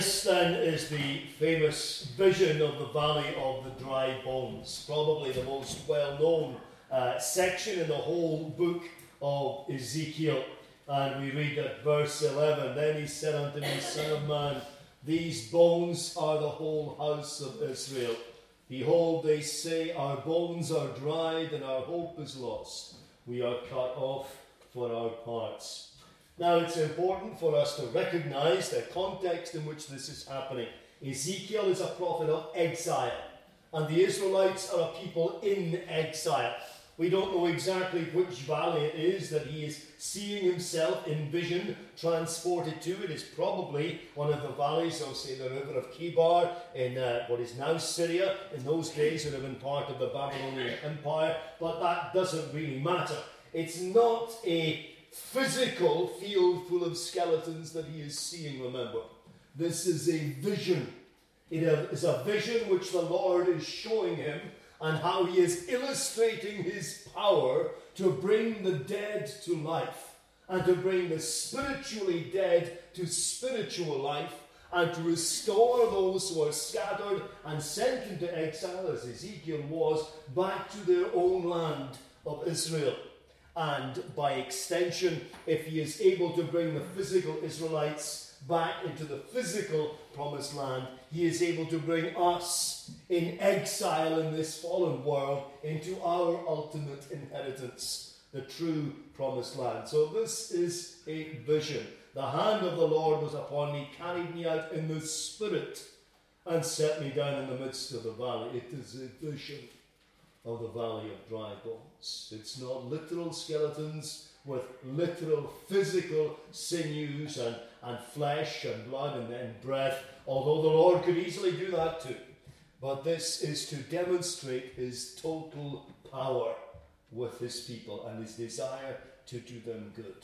This then is the famous vision of the Valley of the Dry Bones, probably the most well-known section in the whole book of Ezekiel. And we read at verse 11, "Then he said unto me, Son of man, these bones are the whole house of Israel. Behold, they say, our bones are dried and our hope is lost. We are cut off for our parts." Now, it's important for us to recognize the context in which this is happening. Ezekiel is a prophet of exile, and the Israelites are a people in exile. We don't know exactly which valley it is that he is seeing himself in vision transported to. It is probably one of the valleys of, say, the river of Kibar in what is now Syria. In those days, it would have been part of the Babylonian Empire, but that doesn't really matter. It's not a physical field full of skeletons that he is seeing, remember. This is a vision. It is a vision which the Lord is showing him, and how he is illustrating his power to bring the dead to life, and to bring the spiritually dead to spiritual life, and to restore those who are scattered and sent into exile, as Ezekiel was, back to their own land of Israel. And by extension, if he is able to bring the physical Israelites back into the physical promised land, he is able to bring us in exile in this fallen world into our ultimate inheritance, the true promised land. So this is a vision. The hand of the Lord was upon me, carried me out in the spirit, and set me down in the midst of the valley. It is a vision of the valley of dry bones. It's not literal skeletons with literal physical sinews and flesh and blood and then breath, although the Lord could easily do that too. But this is to demonstrate his total power with his people and his desire to do them good.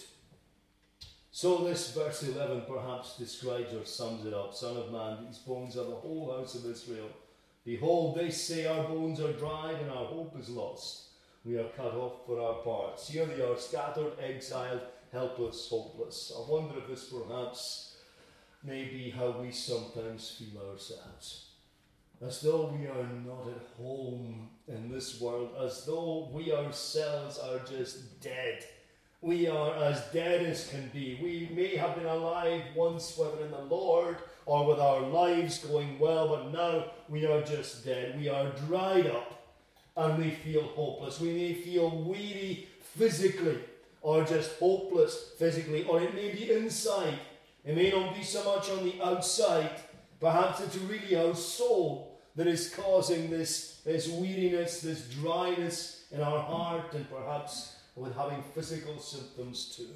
So this verse 11 perhaps describes or sums it up. Son of man, these bones are the whole house of Israel. Behold, they say, our bones are dried and our hope is lost. We are cut off for our parts. Here they are, scattered, exiled, helpless, hopeless. I wonder if this perhaps may be how we sometimes feel ourselves. As though we are not at home in this world, as though we ourselves are just dead. We are as dead as can be. We may have been alive once, whether in the Lord or with our lives going well, but now we are just dead. We are dried up and we feel hopeless. We may feel weary physically or just hopeless physically, or it may be inside. It may not be so much on the outside. Perhaps it's really our soul that is causing this weariness, this dryness in our heart, and perhaps with having physical symptoms too.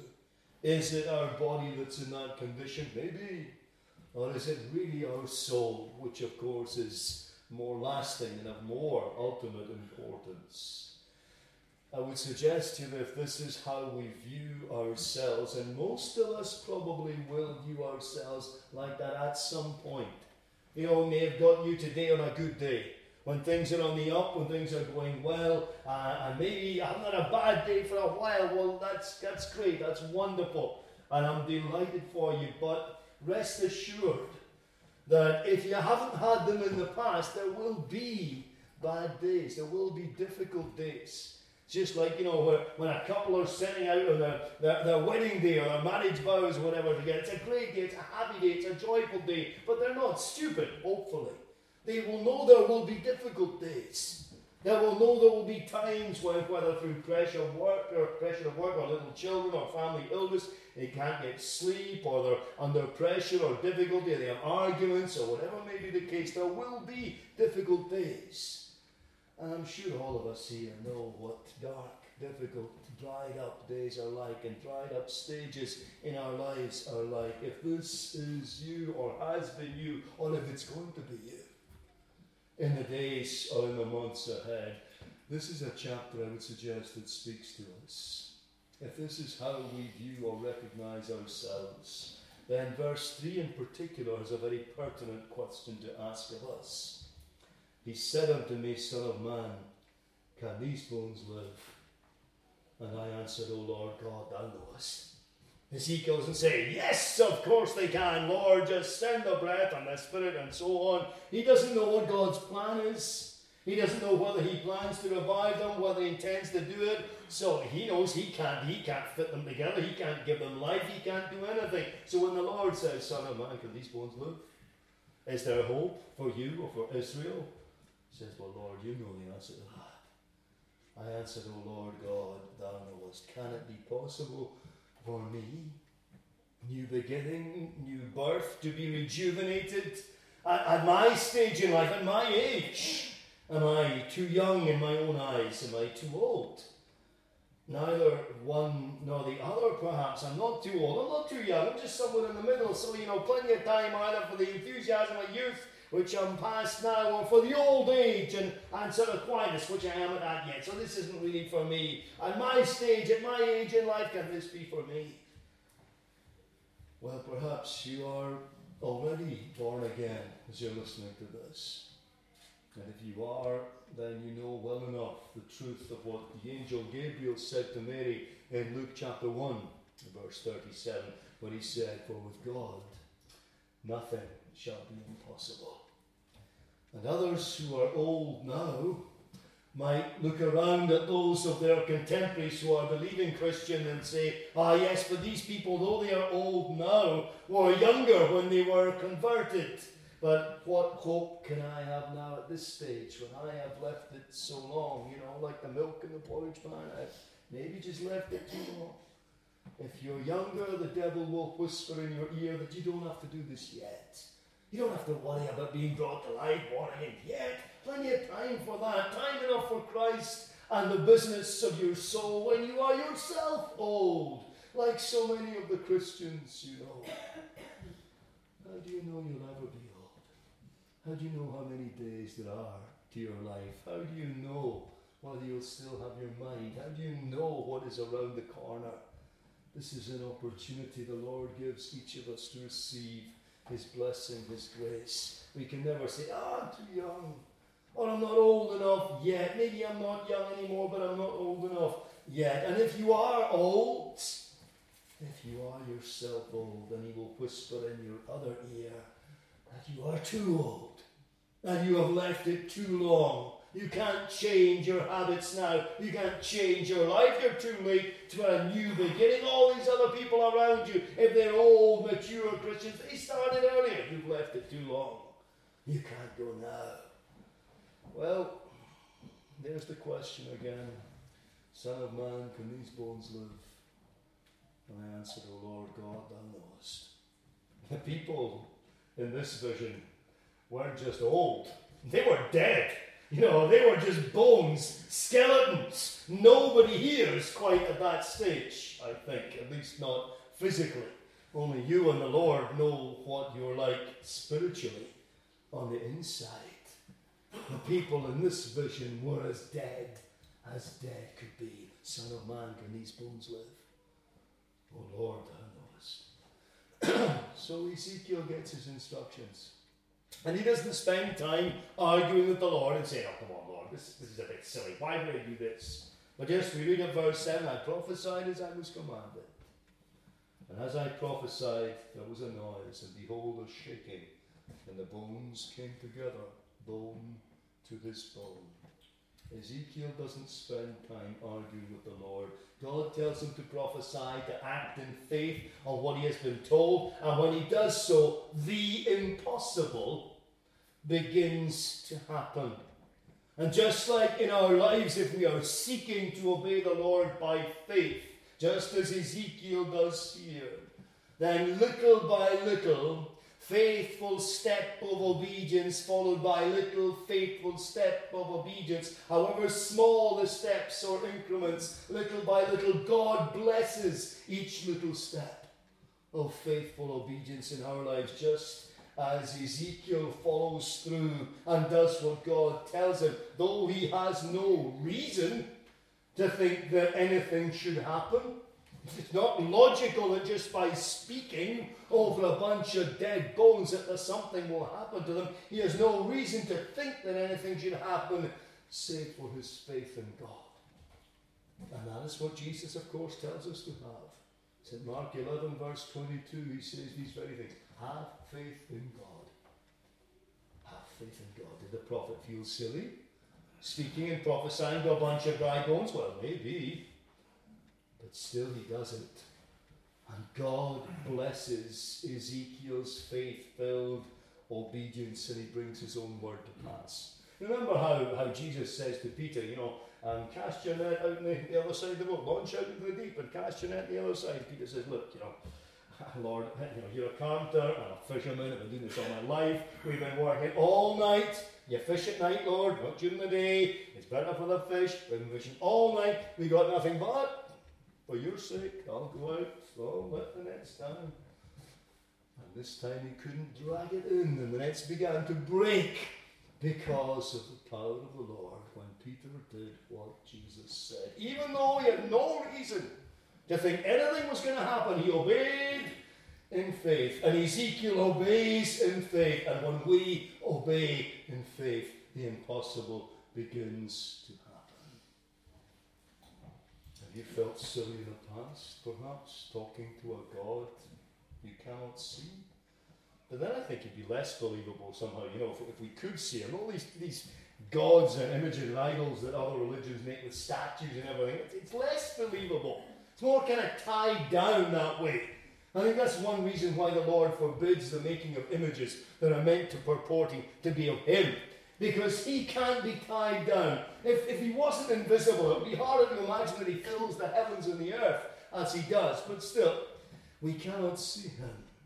Is it our body that's in that condition? Maybe. Or is it really our soul, which of course is more lasting and of more ultimate importance? I would suggest to you that if this is how we view ourselves, and most of us probably will view ourselves like that at some point. You know, may have got you today on a good day, when things are on the up, when things are going well, and maybe I'm not a bad day for a while. Well, that's great, that's wonderful, and I'm delighted for you, but rest assured that if you haven't had them in the past, there will be bad days. There will be difficult days. Just like, you know, when a couple are setting out on their wedding day or their marriage vows or whatever together. It's a great day, it's a happy day, it's a joyful day. But they're not stupid, hopefully. They will know there will be difficult days. They will know there will be times when, whether through pressure of work or little children or family illness, they can't get sleep, or they're under pressure or difficulty, or they have arguments, or whatever may be the case. There will be difficult days. And I'm sure all of us here know what dark, difficult, dried up days are like, and dried up stages in our lives are like. If this is you, or has been you, or if it's going to be you, in the days or in the months ahead, this is a chapter I would suggest that speaks to us. If this is how we view or recognize ourselves, then verse 3 in particular is a very pertinent question to ask of us. He said unto me, Son of man, can these bones live? And I answered, O Lord God, thou knowest. Ezekiel doesn't say, yes, of course they can, Lord, just send the breath and the Spirit and so on. He doesn't know what God's plan is. He doesn't know whether he plans to revive them, whether he intends to do it. So he knows he can't fit them together. He can't give them life. He can't do anything. So when the Lord says, Son of man, can these bones live? Is there hope for you or for Israel? He says, well, Lord, you know the answer to that. I answered, O Lord God, thou knowest. Can it be possible for me, new beginning, new birth, to be rejuvenated at my stage in life, at my age? Am I too young in my own eyes? Am I too old? Neither one nor the other, perhaps. I'm not too old. I'm not too young. I'm just somewhere in the middle. So, plenty of time either for the enthusiasm of youth, which I'm past now, or for the old age and sort of quietness, which I haven't had yet. So this isn't really for me. At my stage, at my age in life, can this be for me? Well, perhaps you are already born again as you're listening to this. And if you are, then you know well enough the truth of what the angel Gabriel said to Mary in Luke chapter 1, verse 37, when he said, for with God nothing shall be impossible. And others who are old now might look around at those of their contemporaries who are believing Christian and say, yes, but these people, though they are old now, were younger when they were converted. But what hope can I have now at this stage when I have left it so long? Like the milk in the porridge pan, I've maybe just left it too long. If you're younger, the devil will whisper in your ear that you don't have to do this yet. You don't have to worry about being brought to life, born again yet. Plenty of time for that. Time enough for Christ and the business of your soul when you are yourself old, like so many of the Christians you know. How do you know you'll ever be old? How do you know how many days there are to your life? How do you know whether you'll still have your mind? How do you know what is around the corner? This is an opportunity the Lord gives each of us to receive His blessing, His grace. We can never say, I'm too young, or I'm not old enough yet. Maybe I'm not young anymore, but I'm not old enough yet. And if you are old, if you are yourself old, then He will whisper in your other ear that you are too old, that you have left it too long. You can't change your habits now. You can't change your life. You're too late to a new beginning. All these other people around you, if they're old, mature Christians, they started earlier. You've left it too long. You can't go now. Well, there's the question again. Son of man, can these bones live? And I answered, O Lord God, thou knowest. The people in this vision weren't just old. They were dead. They were just bones, skeletons. Nobody here is quite at that stage, I think, at least not physically. Only you and the Lord know what you're like spiritually on the inside. The people in this vision were as dead could be. Son of man, can these bones live? Oh Lord, thou knowest. So Ezekiel gets his instructions. And he doesn't spend time arguing with the Lord and saying, oh, come on, Lord, this is a bit silly. Why would I do this? But yes, we read in verse 7, I prophesied as I was commanded. And as I prophesied, there was a noise, and behold, a shaking. And the bones came together, bone to this bone. Ezekiel doesn't spend time arguing with the Lord. God tells him to prophesy, to act in faith on what he has been told. And when he does so, the impossible begins to happen. And just like in our lives, if we are seeking to obey the Lord by faith, just as Ezekiel does here, then little by little, faithful step of obedience followed by little faithful step of obedience, however small the steps or increments, little by little, God blesses each little step of faithful obedience in our lives, just as Ezekiel follows through and does what God tells him, though he has no reason to think that anything should happen. It's not logical that just by speaking over a bunch of dead bones that something will happen to them. He has no reason to think that anything should happen save for his faith in God. And that is what Jesus, of course, tells us to have. St. Mark 11, verse 22, he says these very things. Have faith in God. Have faith in God. Did the prophet feel silly? Speaking and prophesying to a bunch of dry bones? Well, maybe. But still he doesn't. And God blesses Ezekiel's faith-filled obedience, and he brings his own word to pass. Remember how Jesus says to Peter, cast your net out on the other side of the boat, launch out into the deep and cast your net on the other side. Peter says, look, Lord, you're a carpenter, I'm a fisherman, I've been doing this all my life, we've been working all night, you fish at night, Lord, not during the day, it's better for the fish, we've been fishing all night, we got nothing but, for your sake, I'll go out, so let the nets down. And this time he couldn't drag it in, and the nets began to break because of the power of the Lord when Peter did what Jesus said. Even though he had no reason to think anything was going to happen, he obeyed in faith. And Ezekiel obeys in faith. And when we obey in faith, the impossible begins to happen. Have you felt silly in the past, perhaps, talking to a God you cannot see? But then I think it'd be less believable somehow, if we could see him. All these gods and images and idols that other religions make with statues and everything, it's less believable. It's more kind of tied down that way. I think that's one reason why the Lord forbids the making of images that are meant to purporting to be of him. Because he can't be tied down. If he wasn't invisible, it would be harder to imagine that he fills the heavens and the earth as he does. But still, we cannot see him.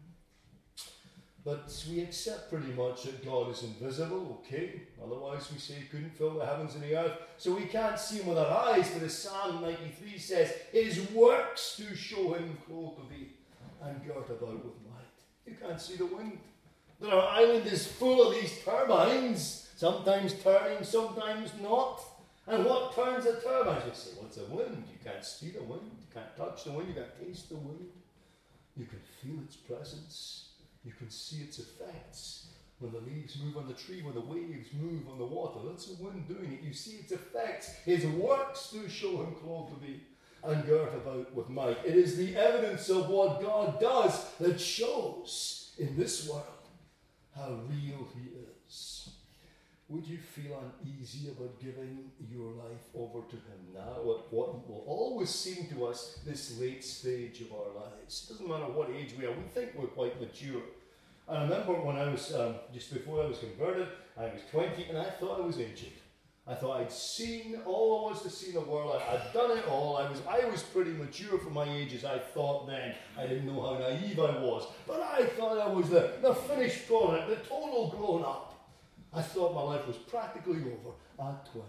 But we accept pretty much that God is invisible, okay? Otherwise we say he couldn't fill the heavens and the earth. So we can't see him with our eyes, but as Psalm 93 says, his works do show him clothed with thee and girt about with light. You can't see the wind. But our island is full of these turbines, sometimes turning, sometimes not. And what turns the turbines? You say, well, it's a wind. You can't see the wind. You can't touch the wind. You can't taste the wind. You can feel its presence. You can see its effects. When the leaves move on the tree, when the waves move on the water, that's the wind doing it. You see its effects. His works do show him clothed with thee and girt about with might. It is the evidence of what God does that shows in this world how real he is. Would you feel uneasy about giving your life over to him now at what will always seem to us this late stage of our lives? It doesn't matter what age we are. We think we're quite mature. I remember when I was, just before I was converted, I was 20 and I thought I was ancient. I thought I'd seen all there was to see in the world. I'd done it all. I was pretty mature for my age as I thought then. I didn't know how naive I was. But I thought I was the finished product, the total grown up. I thought my life was practically over at 20.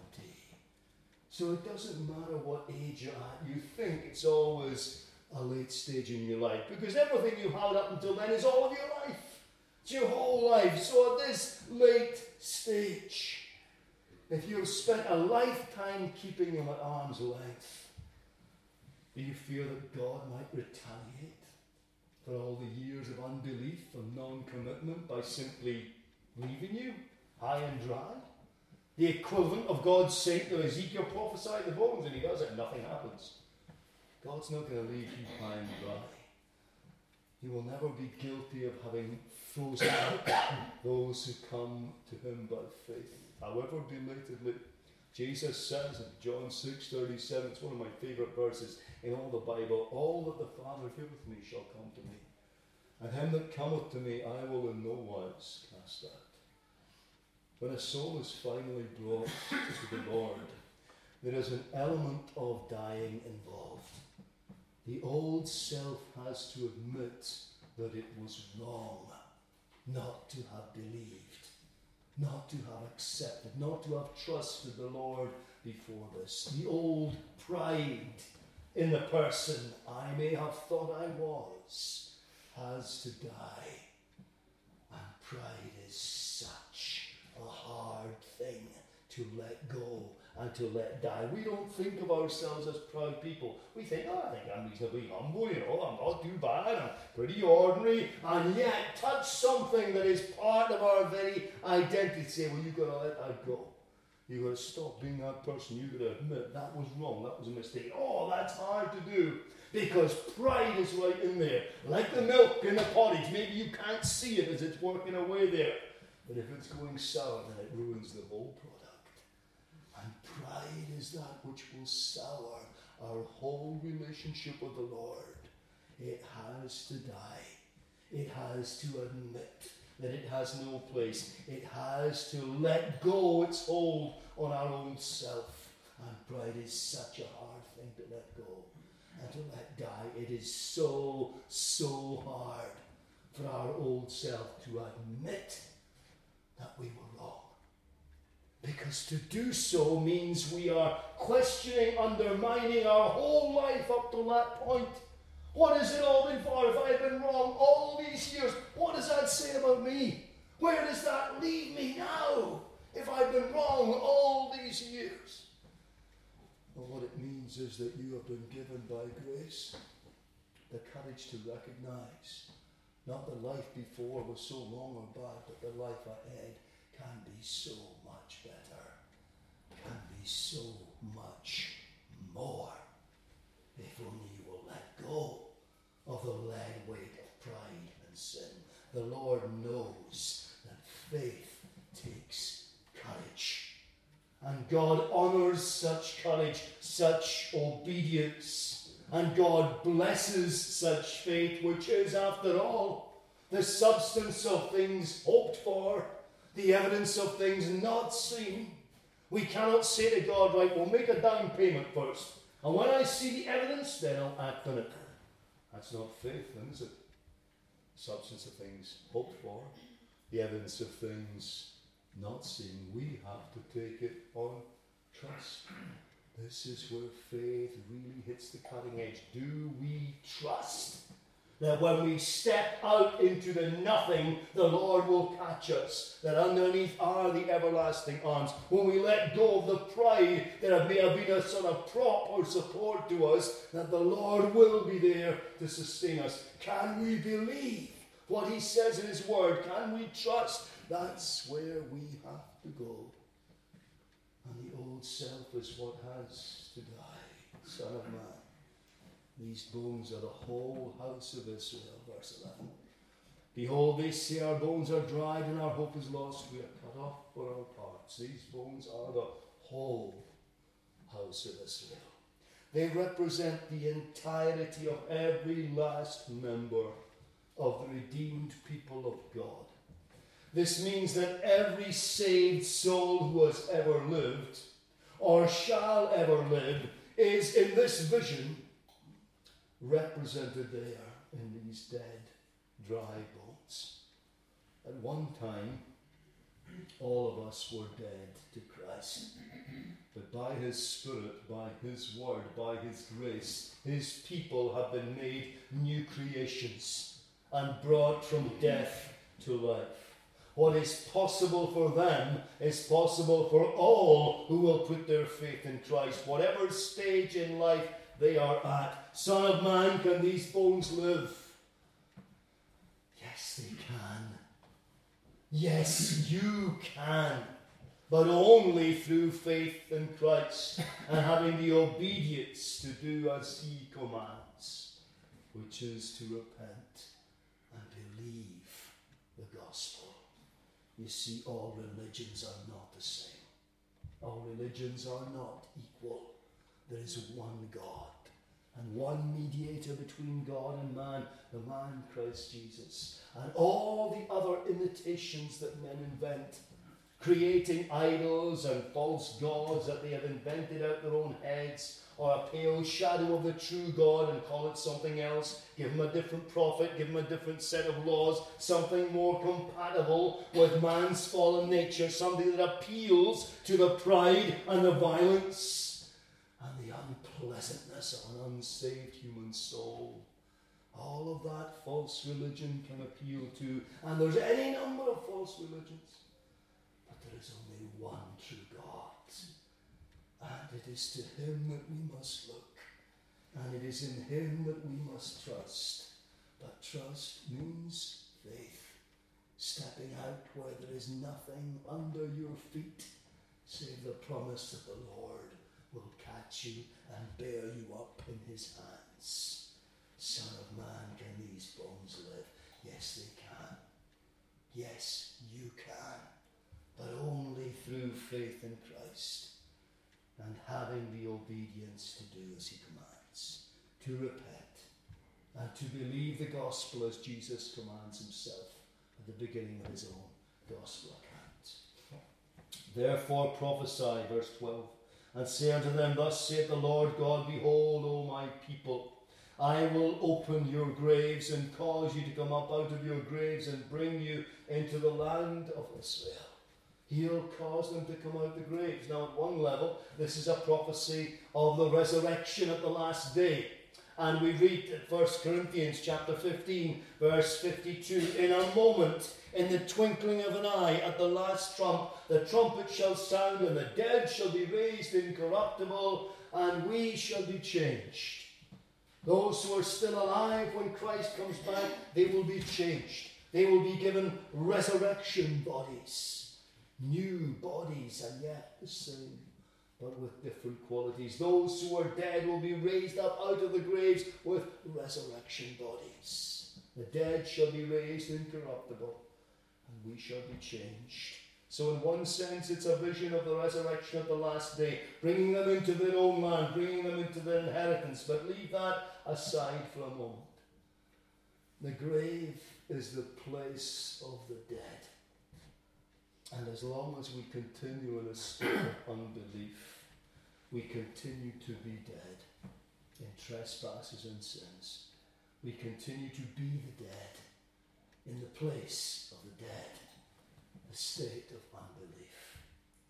So it doesn't matter what age you're at. You think it's always a late stage in your life. Because everything you've had up until then is all of your life. It's your whole life. So at this late stage, if you have spent a lifetime keeping him at arm's length, do you fear that God might retaliate for all the years of unbelief and non-commitment by simply leaving you high and dry? The equivalent of God saying to Ezekiel, prophesy the bones, and he does it and nothing happens. God's not going to leave you high and dry. He will never be guilty of having frozen out those who come to him by faith, however belatedly. Jesus says in John 6:37, it's one of my favourite verses in all the Bible, all that the Father giveth me shall come to me, and him that cometh to me I will in no wise cast out. When a soul is finally brought to the Lord, there is an element of dying involved. The old self has to admit that it was wrong not to have believed, not to have accepted, not to have trusted the Lord before this. The old pride in the person I may have thought I was has to die. And pride is such a hard thing to let go and to let die. We don't think of ourselves as proud people. We think, I think I'm reasonably humble, I'm not too bad, I'm pretty ordinary, and yet touch something that is part of our very identity. Say, well, you've got to let that go. You've got to stop being that person. You've got to admit that was wrong, that was a mistake. Oh, that's hard to do because pride is right in there. Like the milk in the porridge, maybe you can't see it as it's working away there. But if it's going sour, then it ruins the whole product. And pride is that which will sour our whole relationship with the Lord. It has to die. It has to admit that it has no place. It has to let go its hold on our own self. And pride is such a hard thing to let go and to let die. It is so, so hard for our old self to admit that we were wrong. Because to do so means we are questioning, undermining our whole life up to that point. What has it all been for? If I've been wrong all these years, what does that say about me? Where does that leave me now? If I've been wrong all these years. Well, what it means is that you have been given by grace the courage to recognize not the life before was so wrong or bad, but the life ahead can be so much better, can be so much more, if only you will let go of the lead weight of pride and sin. The Lord knows that faith takes courage. And God honours such courage, such obedience. And God blesses such faith, which is, after all, the substance of things hoped for, the evidence of things not seen. We cannot say to God, right, we'll make a down payment first. And when I see the evidence, then I'll act on it. That's not faith, then, is it? Substance of things hoped for, the evidence of things not seen. We have to take it on trust. This is where faith really hits the cutting edge. Do we trust that when we step out into the nothing, the Lord will catch us? That underneath are the everlasting arms. When we let go of the pride that may have been a sort of prop or support to us, that the Lord will be there to sustain us. Can we believe what He says in His Word? Can we trust? That's where we have to go. And the old self is what has to die. Son of man, these bones are the whole house of Israel. Verse 11. Behold, they say our bones are dried and our hope is lost. We are cut off for our parts. These bones are the whole house of Israel. They represent the entirety of every last member of the redeemed people of God. This means that every saved soul who has ever lived or shall ever live is in this vision represented there in these dead, dry bones. At one time, all of us were dead to Christ. But by His Spirit, by His Word, by His grace, His people have been made new creations and brought from death to life. What is possible for them is possible for all who will put their faith in Christ, whatever stage in life they are at. Son of man, can these bones live? Yes, they can. Yes, you can. But only through faith in Christ and having the obedience to do as He commands, which is to repent and believe the gospel. You see, all religions are not the same. All religions are not equal. There is one God and one mediator between God and man, the man Christ Jesus. And all the other imitations that men invent, creating idols and false gods that they have invented out their own heads, or a pale shadow of the true God and call it something else, give Him a different prophet, give Him a different set of laws, something more compatible with man's fallen nature, something that appeals to the pride and the violence and the unpleasantness of an unsaved human soul. All of that false religion can appeal to, and there's any number of false religions, but there is only one true God. And it is to Him that we must look. And it is in Him that we must trust. But trust means faith. Stepping out where there is nothing under your feet save the promise that the Lord will catch you and bear you up in his hands. Son of man, can these bones live? Yes, they can. Yes, you can. But only through faith in Christ and having the obedience to do as he commands, to repent and to believe the gospel as Jesus commands himself at the beginning of his own gospel account. Therefore prophesy, verse 12, and say unto them, Thus saith the Lord God, Behold, O my people, I will open your graves and cause you to come up out of your graves and bring you into the land of Israel. He'll cause them to come out of the graves. Now, at one level, this is a prophecy of the resurrection at the last day. And we read at 1 Corinthians chapter 15, verse 52, In a moment, in the twinkling of an eye, at the last trump, the trumpet shall sound, and the dead shall be raised incorruptible, and we shall be changed. Those who are still alive when Christ comes back, they will be changed. They will be given resurrection bodies. New bodies, and yet the same, but with different qualities. Those who are dead will be raised up out of the graves with resurrection bodies. The dead shall be raised incorruptible, and we shall be changed. So in one sense, it's a vision of the resurrection of the last day, bringing them into their own land, bringing them into their inheritance. But leave that aside for a moment. The grave is the place of the dead. And as long as we continue in a state of unbelief, we continue to be dead in trespasses and sins. We continue to be the dead in the place of the dead, the state of unbelief.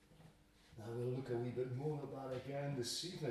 Now we'll look a wee bit more at that again this evening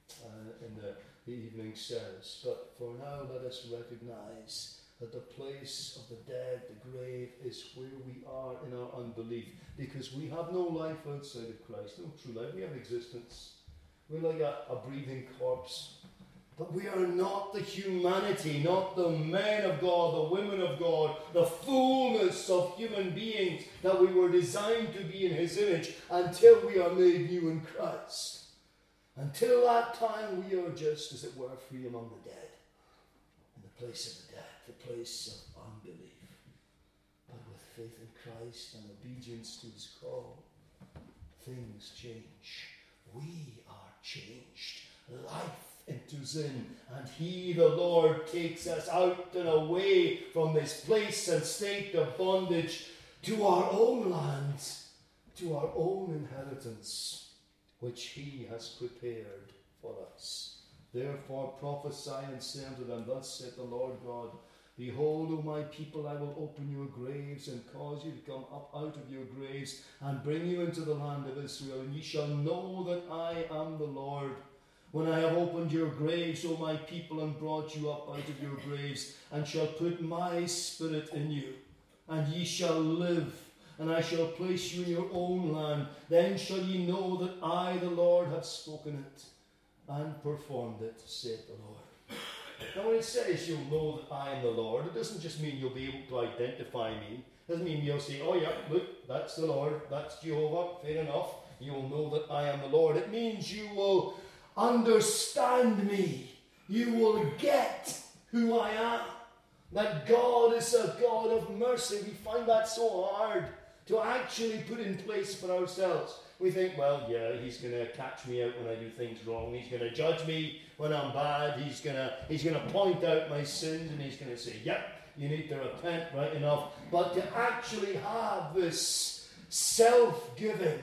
in the evening service. But for now, let us recognize that the place of the dead, the grave, is where we are in our unbelief. Because we have no life outside of Christ, no true life. We have existence. We're like a breathing corpse. But we are not the humanity, not the men of God, the women of God, the fullness of human beings that we were designed to be in his image until we are made new in Christ. Until that time, we are just, as it were, free among the dead, in the place of the dead, the place of unbelief. But with faith in Christ and obedience to his call, things change. We are changed. Life into sin, and he, the Lord, takes us out and away from this place and state of bondage to our own lands, to our own inheritance, which he has prepared for us. Therefore prophesy and say unto them, Thus saith the Lord God, Behold, O my people, I will open your graves and cause you to come up out of your graves and bring you into the land of Israel, and ye shall know that I am the Lord. When I have opened your graves, O my people, and brought you up out of your graves, and shall put my spirit in you, and ye shall live, and I shall place you in your own land, then shall ye know that I, the Lord, have spoken it and performed it, saith the Lord. Now when it says you'll know that I am the Lord, it doesn't just mean you'll be able to identify me. It doesn't mean you'll say, oh yeah, look, that's the Lord, that's Jehovah, fair enough. You'll know that I am the Lord. It means you will understand me. You will get who I am. That God is a God of mercy. We find that so hard to actually put in place for ourselves. We think, well, yeah, he's going to catch me out when I do things wrong. He's going to judge me when I'm bad. He's going to point out my sins, and he's going to say, yep, you need to repent, right enough. But to actually have this self-giving,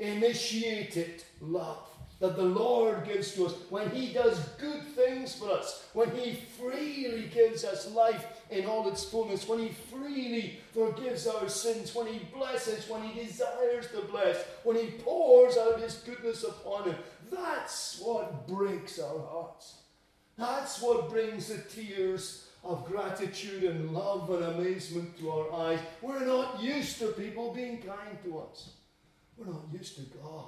initiated love that the Lord gives to us, when he does good things for us, when he freely gives us life in all its fullness, when he freely forgives our sins, when he blesses, when he desires to bless, when he pours out his goodness upon it, that's what breaks our hearts. That's what brings the tears of gratitude and love and amazement to our eyes. We're not used to people being kind to us. We're not used to God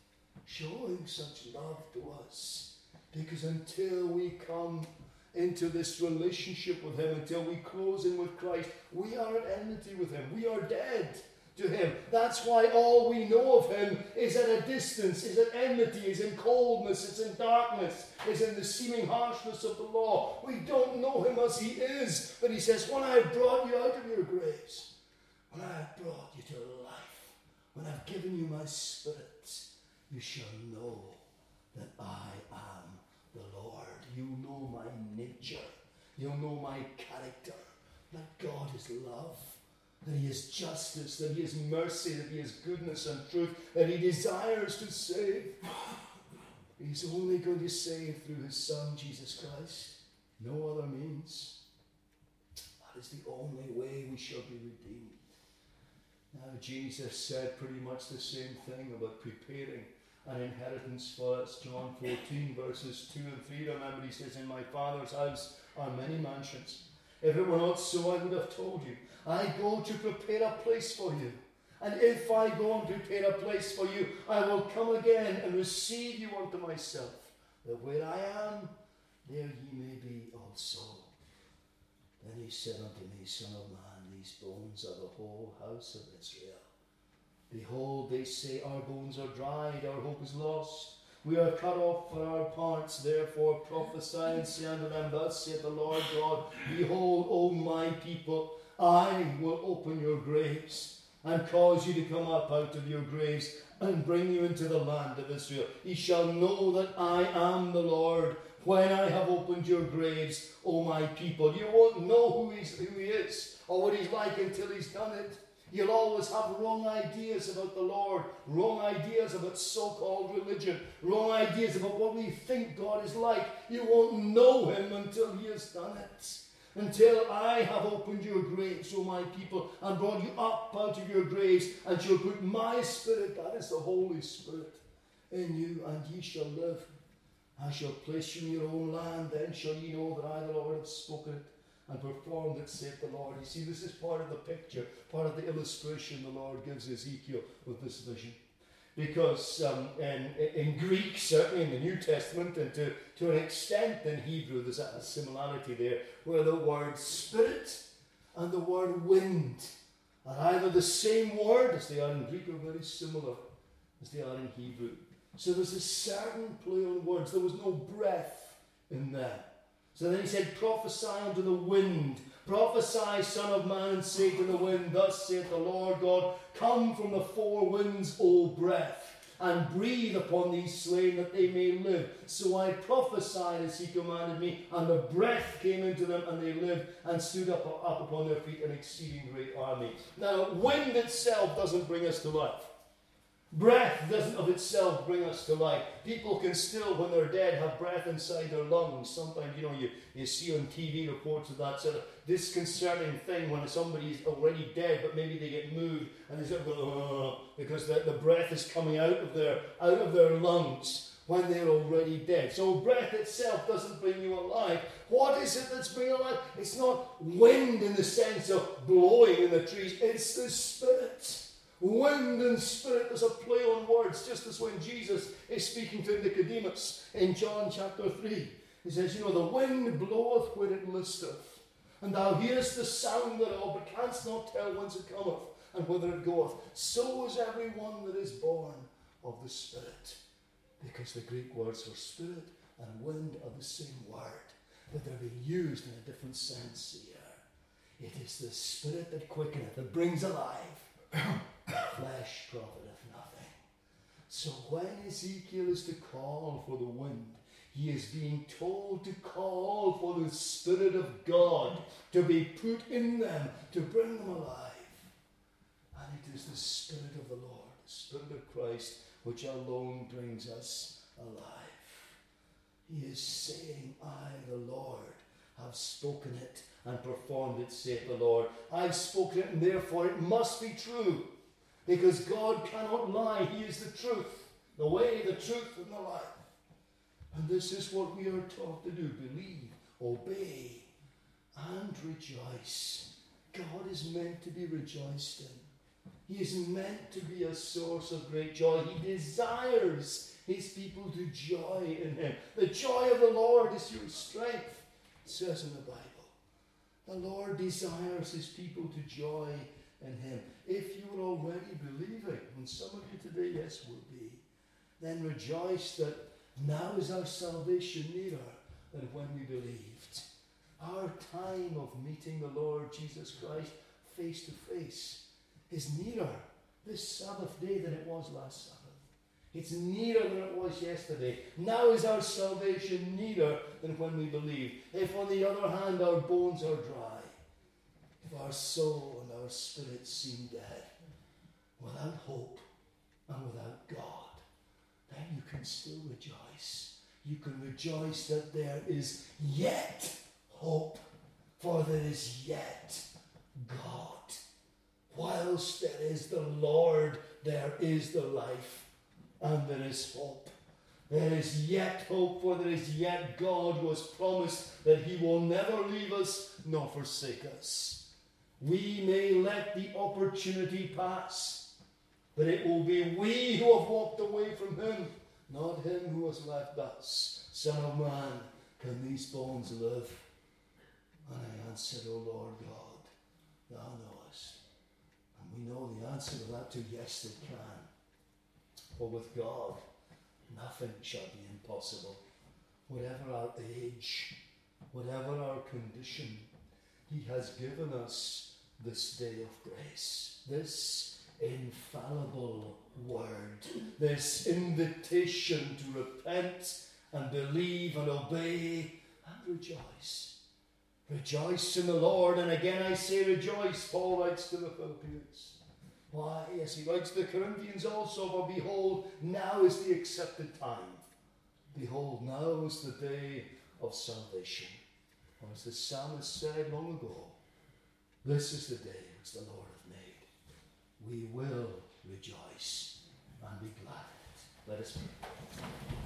showing such love to us. Because until we come into this relationship with him, until we close in with Christ, we are at enmity with him. We are dead to him. That's why all we know of him is at a distance, is at enmity, is in coldness, is in darkness, is in the seeming harshness of the law. We don't know him as he is. But he says, when I have brought you out of your graves, when I have brought you to life, when I've given you my Spirit, you shall know that I am the Lord. You know my nature. You'll know my character. That God is love. That he is justice. That he is mercy. That he is goodness and truth. That he desires to save. He's only going to save through his Son, Jesus Christ. No other means. That is the only way we shall be redeemed. Now, Jesus said pretty much the same thing about preparing an inheritance for us. John 14, verses 2 and 3. Remember, he says, in my Father's house are many mansions. If it were not so, I would have told you. I go to prepare a place for you. And if I go and prepare a place for you, I will come again and receive you unto myself, that where I am, there ye may be also. Then he said unto me, Son of man, these bones are the whole house of Israel. Behold, they say, our bones are dried, our hope is lost. We are cut off for our parts, therefore prophesy and say unto them, thus saith the Lord God, behold, O my people, I will open your graves, and cause you to come up out of your graves, and bring you into the land of Israel. Ye shall know that I am the Lord, when I have opened your graves, O my people. You won't know who he is, or what he's like until he's done it. You'll always have wrong ideas about the Lord, wrong ideas about so-called religion, wrong ideas about what we think God is like. You won't know him until he has done it. Until I have opened your graves, O my people, and brought you up out of your graves, and shall put my Spirit, that is the Holy Spirit, in you, and ye shall live. I shall place you in your own land, then shall ye know that I, the Lord, have spoken it and performed it, saith the Lord. You see, this is part of the picture, part of the illustration the Lord gives Ezekiel with this vision. Because in Greek, certainly in the New Testament, and to an extent in Hebrew, there's a similarity there, where the word spirit and the word wind are either the same word as they are in Greek, or very similar as they are in Hebrew. So there's a certain play on words. There was no breath in them. So then he said, prophesy unto the wind. Prophesy, son of man, and say to the wind, thus saith the Lord God, come from the four winds, O breath, and breathe upon these slain that they may live. So I prophesied as he commanded me, and the breath came into them, and they lived, and stood up upon their feet, an exceeding great army. Now, wind itself doesn't bring us to life. Breath doesn't of itself bring us to life. People can still, when they're dead, have breath inside their lungs. Sometimes, you see on TV reports of that sort of disconcerting thing when somebody's already dead, but maybe they get moved and they sort of go, because the breath is coming out of their lungs when they're already dead. So breath itself doesn't bring you alive. What is it that's bringing alive? It's not wind in the sense of blowing in the trees. It's the Spirit. Wind and spirit, there's a play on words, just as when Jesus is speaking to Nicodemus in John chapter 3. He says, the wind bloweth where it listeth, and thou hearest the sound thereof, but canst not tell whence it cometh, and whither it goeth. So is every one that is born of the Spirit. Because the Greek words for spirit and wind are the same word, but they're being used in a different sense here. It is the Spirit that quickeneth, that brings alive. Flesh profiteth nothing. So when Ezekiel is to call for the wind, he is being told to call for the Spirit of God to be put in them, to bring them alive. And it is the Spirit of the Lord, the Spirit of Christ, which alone brings us alive. He is saying, I, the Lord, have spoken it and performed it, saith the Lord. I've spoken it, and therefore it must be true. Because God cannot lie. He is the truth, the way, the truth, and the life. And this is what we are taught to do. Believe, obey, and rejoice. God is meant to be rejoiced in. He is meant to be a source of great joy. He desires his people to joy in him. The joy of the Lord is your strength, it says in the Bible. The Lord desires his people to joy in Him. If you are already believing, and some of you today, yes, will be, then rejoice that now is our salvation nearer than when we believed. Our time of meeting the Lord Jesus Christ face to face is nearer this Sabbath day than it was last Sabbath. It's nearer than it was yesterday. Now is our salvation nearer than when we believed. If on the other hand our bones are dry, if our soul and our spirit seem dead, without hope and without God, then you can still rejoice. You can rejoice that there is yet hope, for there is yet God. Whilst there is the Lord, there is the life, and there is hope. There is yet hope, for there is yet God who has promised that He will never leave us nor forsake us. We may let the opportunity pass, but it will be we who have walked away from Him, not Him who has left us. Son of man, can these bones live? And I answered, O Lord God, Thou knowest. And we know the answer to that too, yes, they can. For with God, nothing shall be impossible. Whatever our age, whatever our condition, He has given us this day of grace, this infallible word, this invitation to repent and believe and obey and rejoice. Rejoice in the Lord. And again I say rejoice, Paul writes to the Philippians. Why? Yes, he writes to the Corinthians also, for behold, now is the accepted time. Behold, now is the day of salvation. Or as the psalmist said long ago, this is the day which the Lord hath made. We will rejoice and be glad. Let us pray.